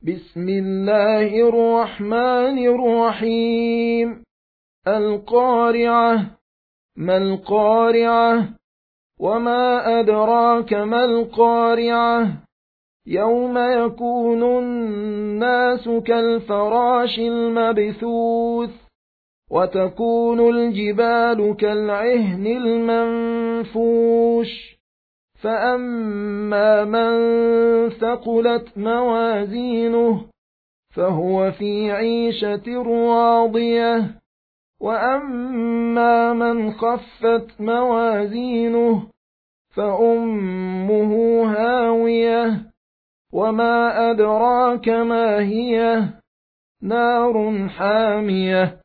بسم الله الرحمن الرحيم. القارعة. ما القارعة؟ وما أدراك ما القارعة؟ يوم يكون الناس كالفراش المبثوث وتكون الجبال كالعهن المنفوش فأما من ثقلت موازينه فهو في عيشة راضية وأما من خفت موازينه فأمه هاوية وما أدراك ما هي نار حامية